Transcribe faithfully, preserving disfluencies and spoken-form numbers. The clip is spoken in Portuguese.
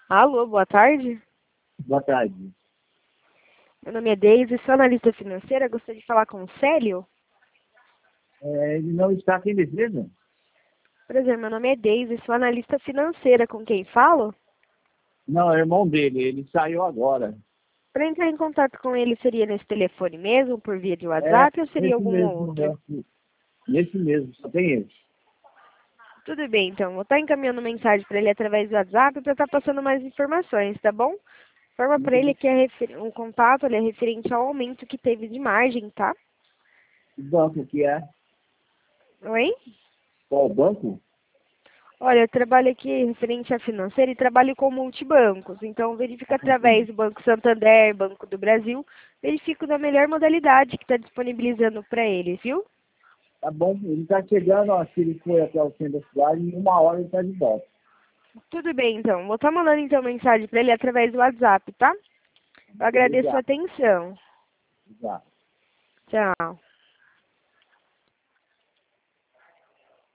Alô, boa tarde. Boa tarde. Meu nome é Deise, sou analista financeira. Gostaria de falar com o Célio. É, ele não está aqui mesmo? Prazer, meu nome é Deise, sou analista financeira. Com quem falo? Não, é o irmão dele. Ele saiu agora. Para entrar em contato com ele, seria nesse telefone mesmo, por via de É, WhatsApp, ou seria esse algum mesmo. outro? É, esse mesmo, só tem esse. Tudo bem, então. Vou estar encaminhando mensagem para ele através do WhatsApp para estar passando mais informações, tá bom? Forma para Muito ele bem. que é refer... um contato ele é referente ao aumento que teve de margem, tá? Que banco que é? Oi? Qual banco? Olha, eu trabalho aqui referente à financeira e trabalho com multibancos. Então, verifica Ah, através sim. do Banco Santander, Banco do Brasil, verifico da melhor modalidade que está disponibilizando para ele, viu? Tá bom. Ele está chegando, ó, se ele foi até o centro da cidade, em uma hora ele está de volta. Tudo bem, então. Vou estar mandando então mensagem para ele através do WhatsApp, tá? Eu agradeço a Obrigado. atenção. Obrigado. Tchau.